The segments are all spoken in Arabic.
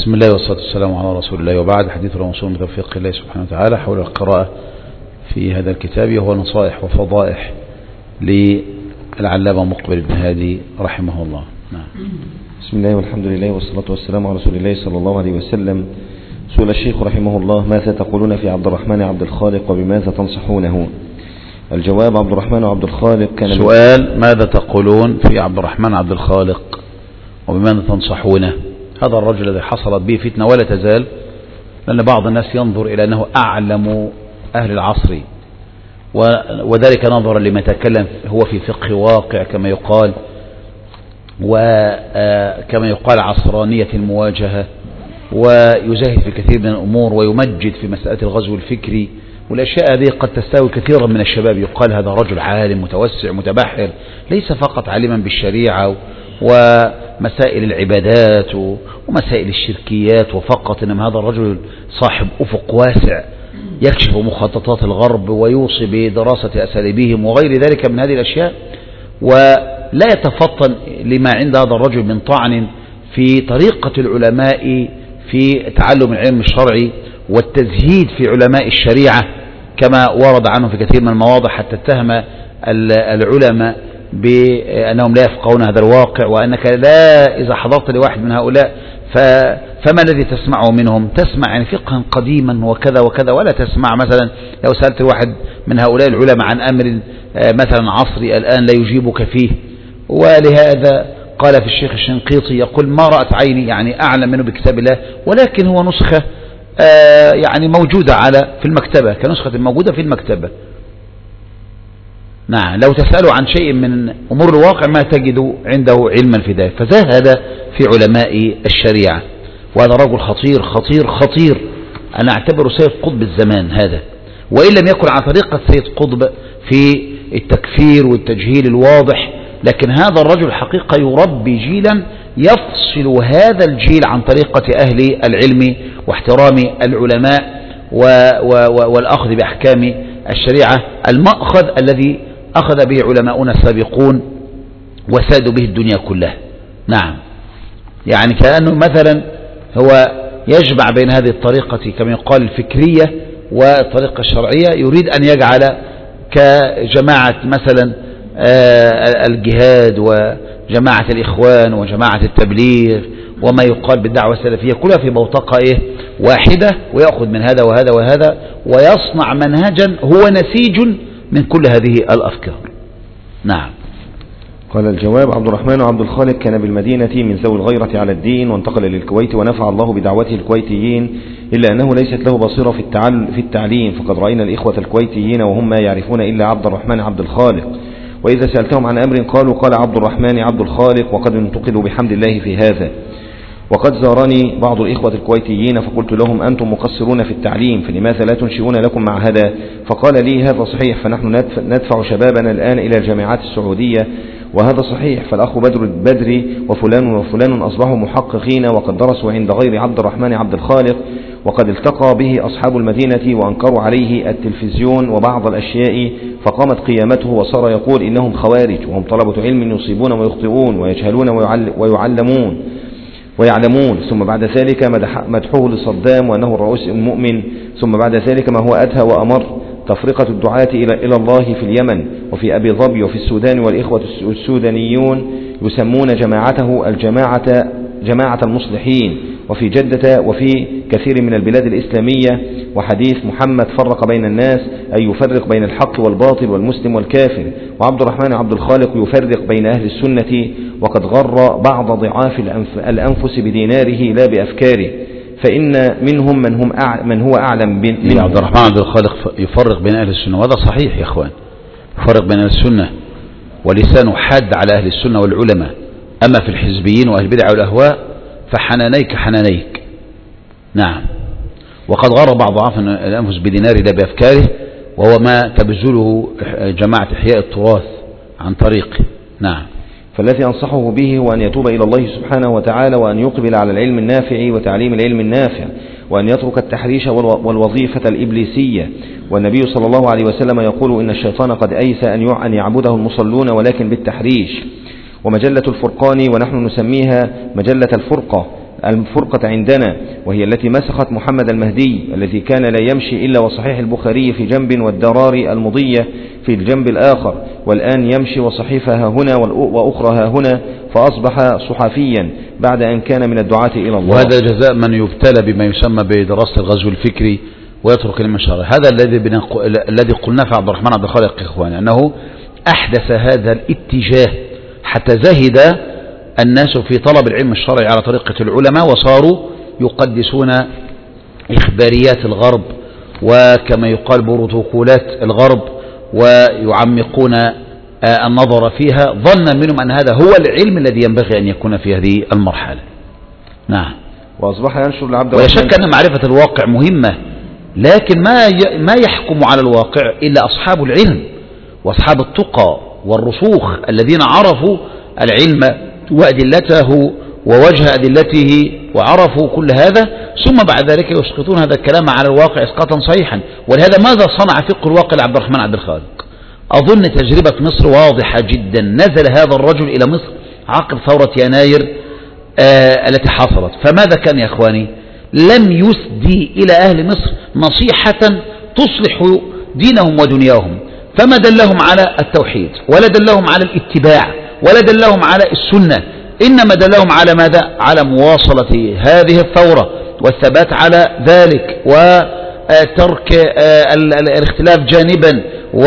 بسم الله والصلاة والسلام على رسول الله، وبعد. حديث الرسول من توفيق الله سبحانه وتعالى حول القراءة في هذا الكتاب، وهو نصائح وفضائح للعلامة مقبل بن هادي رحمه الله. نعم. بسم الله والحمد لله والصلاة والسلام على رسول الله صلى الله عليه وسلم. سئل الشيخ رحمه الله: ماذا تقولون في عبد الرحمن عبد الخالق وبماذا تنصحونه؟ الجواب: عبد الرحمن عبد الخالق كان سؤال: ماذا تقولون في عبد الرحمن عبد الخالق وبماذا تنصحونه؟ هذا الرجل الذي حصلت به فتنة ولا تزال، لأن بعض الناس ينظر إلى أنه أعلم أهل العصر، وذلك نظرا لما تكلم هو في فقه واقع كما يقال، وكما يقال عصرانية المواجهة، ويزاهد في كثير من الأمور ويمجد في مسألة الغزو الفكري، والأشياء هذه قد تستاوي كثيرا من الشباب. يقال هذا رجل عالم متوسع متبحر، ليس فقط عالما بالشريعة ومسائل العبادات ومسائل الشركيات وفقط، إنما هذا الرجل صاحب أفق واسع يكشف مخططات الغرب ويوصي بدراسة أساليبهم وغير ذلك من هذه الأشياء، ولا يتفطن لما عند هذا الرجل من طعن في طريقة العلماء في تعلم العلم الشرعي والتزهيد في علماء الشريعة، كما ورد عنه في كثير من المواضع، حتى اتهم العلماء بأنهم لا يفقهون هذا الواقع، وأنك لا إذا حضرت لواحد من هؤلاء فما الذي تسمعه منهم؟ تسمع يعني فقها قديما وكذا وكذا، ولا تسمع مثلا لو سألت واحد من هؤلاء العلماء عن أمر مثلا عصري الآن لا يجيبك فيه. ولهذا قال في الشيخ الشنقيطي يقول: ما رأت عيني، يعني أعلم منه بكتاب الله، ولكن هو نسخة يعني موجودة في المكتبة، كنسخة موجودة في المكتبة. نعم، لو تسألوا عن شيء من أمور الواقع ما تجد عنده علما في ذلك، فزهد في علماء الشريعة، وهذا رجل خطير خطير خطير. أنا أعتبره سيد قطب الزمان هذا، وإن لم يكن على طريقة سيد قطب في التكفير والتجهيل الواضح، لكن هذا الرجل حقيقة يربي جيلا يفصل هذا الجيل عن طريقة أهل العلم واحترام العلماء والأخذ بأحكام الشريعة، المأخذ الذي أخذ به علماؤنا السابقون وسادوا به الدنيا كلها. نعم، يعني كأنه مثلا هو يجمع بين هذه الطريقة كما يقال الفكرية والطريقة الشرعية، يريد أن يجعل كجماعة مثلا الجهاد وجماعة الإخوان وجماعة التبليغ وما يقال بالدعوة السلفية كلها في بوتقة واحدة، ويأخذ من هذا وهذا وهذا ويصنع منهجا هو نسيج من كل هذه الأفكار. نعم. قال الجواب: عبد الرحمن عبد الخالق كان بالمدينة من ذوي الغيرة على الدين، وانتقل للكويت ونفع الله بدعوته الكويتيين، إلا أنه ليست له بصيرة في التعليم، فقد رأينا الإخوة الكويتيين وهم ما يعرفون إلا عبد الرحمن عبد الخالق، وإذا سألتهم عن أمر قال عبد الرحمن عبد الخالق، وقد انتقلوا بحمد الله في هذا. وقد زارني بعض الإخوة الكويتيين فقلت لهم: أنتم مقصرون في التعليم، فلماذا لا تنشئون لكم معهدا؟ فقال لي: هذا صحيح، فنحن ندفع شبابنا الآن إلى الجامعات السعودية، وهذا صحيح، فالأخ بدر البدري وفلان وفلان أصبحوا محققين وقد درسوا عند غير عبد الرحمن عبد الخالق، وقد التقى به أصحاب المدينة وأنكروا عليه التلفزيون وبعض الأشياء، فقامت قيامته وصار يقول إنهم خوارج وهم طلبة علم يصيبون ويخطئون ويجهلون ويعلمون. ثم بعد ذلك مدحوه لصدام وأنه الرئيس المؤمن. ثم بعد ذلك ما هو أدهى وأمر: تفرقة الدعاة إلى الله في اليمن وفي أبي ظبي وفي السودان، والإخوة السودانيون يسمون جماعته جماعة المصلحين، وفي جدة وفي كثير من البلاد الإسلامية. وحديث محمد فرق بين الناس، أي يفرق بين الحق والباطل والمسلم والكافر. وعبد الرحمن عبد الخالق يفرق بين أهل السنة، وقد غر بعض ضعاف الأنفس بديناره لا بأفكاره، فإن منهم من هو أعلم عبد الرحمن عبد الخالق يفرق بين أهل السنة، وهذا صحيح يا أخوان، يفرق بين أهل السنة، ولسانه حاد على أهل السنة والعلماء. أما في الحزبيين وأهل البدع والأهواء فحنانيك حنانيك. نعم. وقد غر بعض ضعاف الأنفس بديناره لا بأفكاره، وهو ما تبذله جماعة إحياء التراث عن طريقه. نعم. فالذي أنصحه به هو أن يتوب إلى الله سبحانه وتعالى، وأن يقبل على العلم النافع وتعليم العلم النافع، وأن يترك التحريش والوظيفة الإبليسية. والنبي صلى الله عليه وسلم يقول: إن الشيطان قد أيس أن يعبده المصلون ولكن بالتحريش. ومجلة الفرقان ونحن نسميها مجلة الفرقة الفرقة عندنا، وهي التي مسخت محمد المهدي الذي كان لا يمشي إلا وصحيح البخاري في جنب والدرار المضية في الجنب الآخر، والآن يمشي وصحيفها هنا وأخرى هنا، فأصبح صحفيا بعد أن كان من الدعاة إلى الله. وهذا جزاء من يبتلى بما يسمى بدراسة الغزو الفكري ويترك المشارع. هذا الذي قلنا في عبد الرحمن عبد الخالق إخواني، أنه أحدث هذا الاتجاه حتى زهد الناس في طلب العلم الشرعي على طريقة العلماء، وصاروا يقدسون إخباريات الغرب وكما يقال بروتوكولات الغرب، ويعمقون النظر فيها ظنا منهم أن هذا هو العلم الذي ينبغي أن يكون في هذه المرحلة. نعم. وأصبح ينشر العبد. ولا شك أن معرفة الواقع مهمة، لكن ما يحكم على الواقع إلا أصحاب العلم وأصحاب التقى والرسوخ الذين عرفوا العلم وأدلته ووجه أدلته وعرفوا كل هذا، ثم بعد ذلك يسقطون هذا الكلام على الواقع إسقاطا صحيحا. ولهذا ماذا صنع فقه الواقع لعبد الرحمن عبد الخالق؟ أظن تجربة مصر واضحة جدا. نزل هذا الرجل إلى مصر عقب ثورة يناير التي حصلت، فماذا كان يا أخواني؟ لم يسدي إلى أهل مصر نصيحة تصلح دينهم ودنياهم، فما دلهم على التوحيد ولا دلهم على الاتباع ولا دلهم على السنة، إنما دلهم على ماذا؟ على مواصلة هذه الثورة والثبات على ذلك وترك الاختلاف جانبا،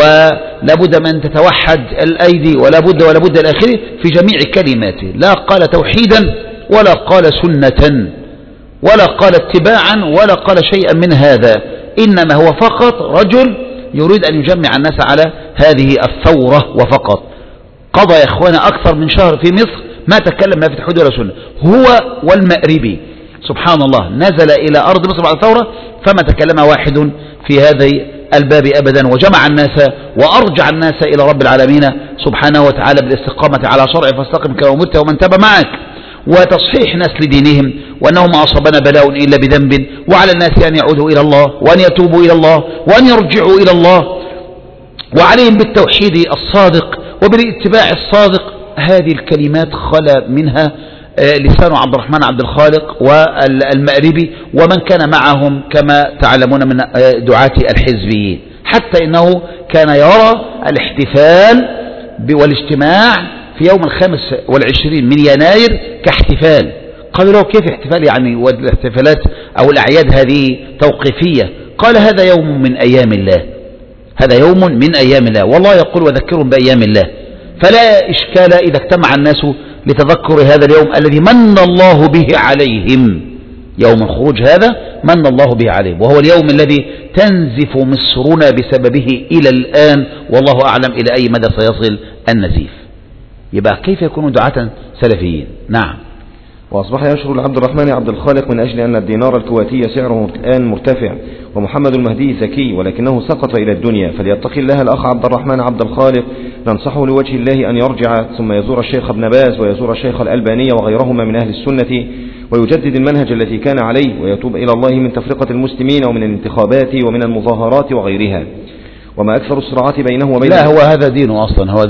ولابد من تتوحد الأيدي ولا بد الآخر في جميع كلماته. لا قال توحيدا ولا قال سنة ولا قال اتباعا ولا قال شيئا من هذا، إنما هو فقط رجل يريد أن يجمع الناس على هذه الثورة وفقط. قضى يا إخوانا أكثر من شهر في مصر ما تكلم لا في توحيد ولا سنة، هو والمأربي سبحان الله نزل إلى أرض مصر بعد الثورة فما تكلم واحد في هذه الباب أبدا، وجمع الناس وأرجع الناس إلى رب العالمين سبحانه وتعالى بالاستقامة على شرع فاستقم كما أمرت ومن تاب معك، وتصحيح ناس لدينهم، وأنه ما أصابنا بلاء إلا بذنب، وعلى الناس أن يعودوا إلى الله وأن يتوبوا إلى الله وأن يرجعوا إلى الله، وعليهم بالتوحيد الصادق وبالاتباع الصادق. هذه الكلمات خلا منها لسان عبد الرحمن عبد الخالق والمأربي ومن كان معهم كما تعلمون من دعاة الحزبيين، حتى إنه كان يرى الاحتفال والاجتماع في يوم 25 من يناير كاحتفال. قالوا له كيف احتفال يعني؟ والاحتفالات أو الأعياد هذه توقيفية. قال هذا يوم من أيام الله، هذا يوم من أيام الله، والله يقول وذكرهم بأيام الله، فلا إشكال إذا اجتمع الناس لتذكر هذا اليوم الذي من الله به عليهم، يوم الخروج هذا من الله به عليهم، وهو اليوم الذي تنزف مصرنا بسببه إلى الآن، والله أعلم إلى أي مدى سيصل النزيف. يبقى كيف يكونوا دعاة سلفيين؟ نعم. وأصبح يشعر عبد الرحمن عبد الخالق من أجل أن الدينار الكويتي سعره الآن مرتفع، ومحمد المهدي ذكي ولكنه سقط إلى الدنيا، فليتقي الله الأخ عبد الرحمن عبد الخالق، ننصحه لوجه الله أن يرجع ثم يزور الشيخ ابن باز ويزور الشيخ الألباني وغيرهما من أهل السنة، ويجدد المنهج الذي كان عليه، ويتوب إلى الله من تفرقة المسلمين ومن الانتخابات ومن المظاهرات وغيرها. وما أكثر الصراعات بينه وبين لا هو هذا دينه أصلا، هو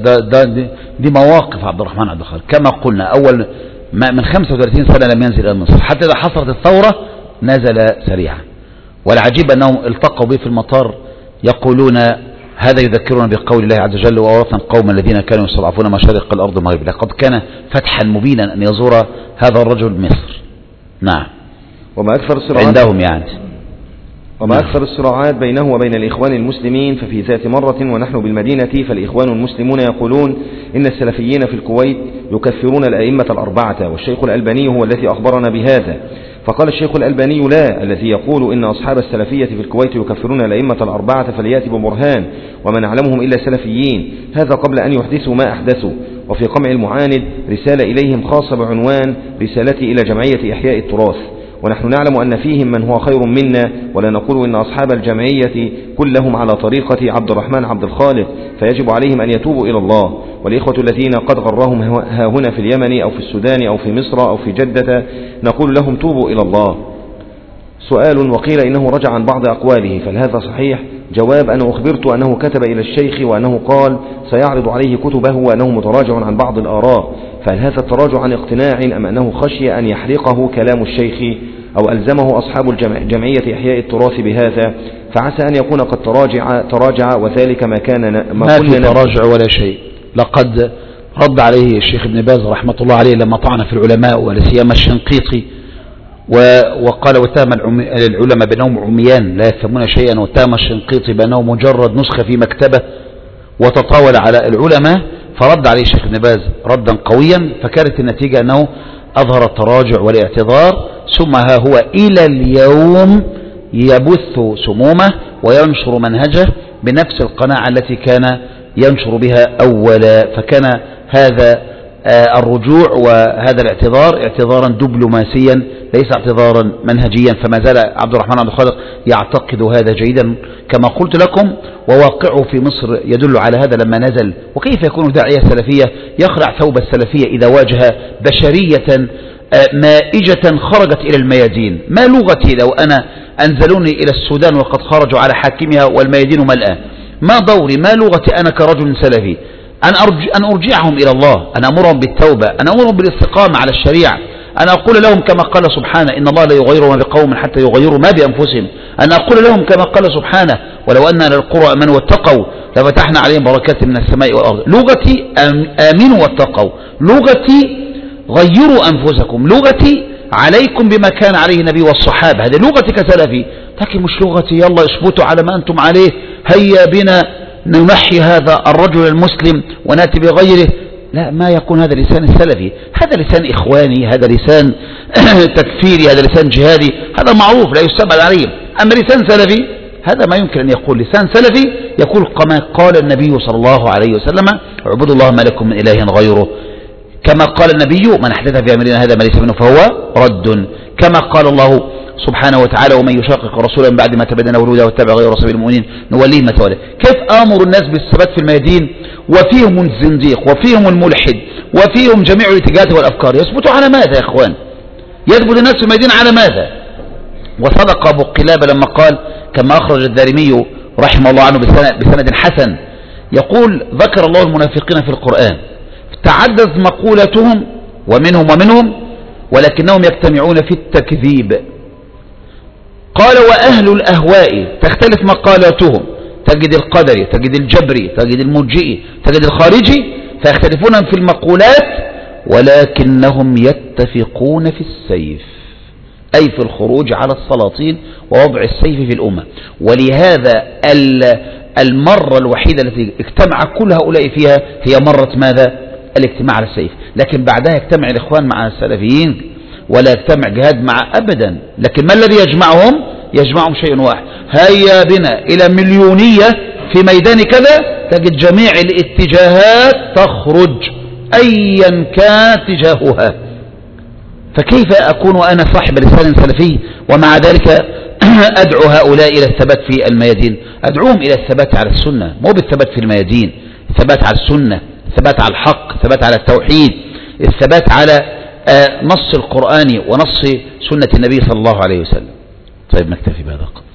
دي مواقف عبد الرحمن عبد الخالق. كما قلنا أول ما من 35 سنة لم ينزل إلى مصر، حتى إذا حصلت الثورة نزل سريعا، والعجيب أنهم التقوا به في المطار يقولون هذا يذكرنا بقول الله عز وجل وأورثنا القوم الذين كانوا يستضعفون مشارق الأرض ومغاربها. لقد كان فتحا مبينا أن يزور هذا الرجل مصر. نعم. وما أكثر الصراعات عندهم يعني وما أكثر الصراعات بينه وبين الإخوان المسلمين، ففي ذات مرة ونحن بالمدينة فالإخوان المسلمون يقولون إن السلفيين في الكويت يكفرون الأئمة الأربعة، والشيخ الألباني هو الذي أخبرنا بهذا. فقال الشيخ الألباني لا، الذي يقول إن أصحاب السلفية في الكويت يكفرون الأئمة الأربعة فليأتي ببرهان، وما نعلمهم إلا سلفيين، هذا قبل أن يحدثوا ما أحدثوا. وفي قمع المعاند رسالة إليهم خاصة بعنوان رسالتي إلى جمعية إحياء التراث، ونحن نعلم أن فيهم من هو خير منا، ولا نقول إن أصحاب الجمعية كلهم على طريقة عبد الرحمن عبد الخالق، فيجب عليهم أن يتوبوا إلى الله. والإخوة الذين قد غرهم ها هنا في اليمن أو في السودان أو في مصر أو في جدة نقول لهم توبوا إلى الله. سؤال: وقيل إنه رجع عن بعض أقواله، فهل هذا صحيح؟ جواب: أنا أخبرت أنه كتب إلى الشيخ وأنه قال سيعرض عليه كتبه وأنه متراجع عن بعض الآراء، فهل هذا التراجع عن اقتناع أم أنه خشي أن يحرقه كلام الشيخ أو ألزمه أصحاب جمعية إحياء التراث بهذا، فعسى أن يكون قد تراجع وذلك ما في تراجع ولا شيء. لقد رد عليه الشيخ ابن باز رحمة الله عليه لما طعن في العلماء ولا سيما الشنقيطي، وقال واتهم العلماء بأنهم عميان لا يفهمون شيئا، واتهم الشنقيطي بأنه مجرد نسخة في مكتبة، وتطاول على العلماء، فرد عليه الشيخ ابن باز ردا قويا، فكانت النتيجة أنه أظهر التراجع والاعتذار، ثم ها هو إلى اليوم يبث سمومه وينشر منهجه بنفس القناعة التي كان ينشر بها أولا. فكان هذا الرجوع وهذا الاعتذار اعتذارا دبلوماسيا ليس اعتذارا منهجيا، فما زال عبد الرحمن عبد الخالق يعتقد هذا جيدا كما قلت لكم، وواقعه في مصر يدل على هذا لما نزل. وكيف يكون داعية سلفية يخلع ثوب السلفية إذا واجه بشرية مائجة خرجت إلى الميادين؟ ما لغتي لو أنا أنزلوني إلى السودان وقد خرجوا على حاكمها والميادين ملأى؟ ما دوري؟ ما لغتي أنا كرجل سلفي؟ أن أرجعهم إلى الله، أن أمرهم بالتوبة، أن أمرهم بالاستقامة على الشريعة، أن أقول لهم كما قال سبحانه إن الله لا يغير ما بقوم حتى يغيروا ما بأنفسهم، أن أقول لهم كما قال سبحانه ولو أن للقرى آمنوا واتقوا لفتحنا عليهم بركات من السماء والأرض. لغتي آمنوا واتقوا، لغتي غيروا أنفسكم، لغتي عليكم بما كان عليه النبي والصحابة، هذه لغتي كسلفي. لكن مش لغتي يلا اثبتوا على ما أنتم عليه، هيا بنا نمحي هذا الرجل المسلم ونأتي بغيره. لا، ما يكون هذا لسان السلفي، هذا لسان إخواني، هذا لسان تكفيري، هذا لسان جهادي، هذا معروف لا يستبعد عليه. أما لسان سلفي هذا ما يمكن أن يقول. لسان سلفي يقول كما قال النبي صلى الله عليه وسلم اعبدوا الله ما لكم من إله غيره، كما قال النبي من أحدث في أمرنا هذا ما ليس منه فهو رد، كما قال الله سبحانه وتعالى ومن يشاقق رسولا من بعد ما تبين له الهدى واتبع غير سبيل المؤمنين نوليه ما تولى. كيف آمر الناس بالثبات في الميادين وفيهم الزنديق وفيهم الملحد وفيهم جميع الاتجاهات والأفكار؟ يثبتوا على ماذا يا إخوان؟ يثبت الناس في الميادين على ماذا؟ وصدق أبو قلابة لما قال كما أخرج الدارمي رحمه الله عنه بسند حسن، يقول ذكر الله المنافقين في القرآن تعدد مقولتهم ومنهم ولكنهم يجتمعون في التكذيب. قال وأهل الأهواء تختلف مقالاتهم، تجد القدري، تجد الجبري، تجد المرجئي، تجد الخارجي، فيختلفون في المقولات ولكنهم يتفقون في السيف، أي في الخروج على السلاطين ووضع السيف في الأمة. ولهذا المرة الوحيدة التي اجتمع كل هؤلاء فيها هي مرة ماذا؟ الاجتماع على السيف. لكن بعدها يجتمع الإخوان مع السلفيين ولا يجتمع جهاد مع أبدا. لكن ما الذي يجمعهم؟ يجمعهم شيء واحد، هيا بنا إلى مليونية في ميدان كذا، تجد جميع الاتجاهات تخرج أيا كان اتجاهها. فكيف أكون أنا صاحب لسان سلفي ومع ذلك أدعو هؤلاء إلى الثبات في الميادين؟ أدعوهم إلى الثبات على السنة، مو بالثبات في الميادين، الثبات على السنة، الثبات على الحق، الثبات على التوحيد، الثبات على نص القرآن ونص سنة النبي صلى الله عليه وسلم. طيب نكتفي بهذا.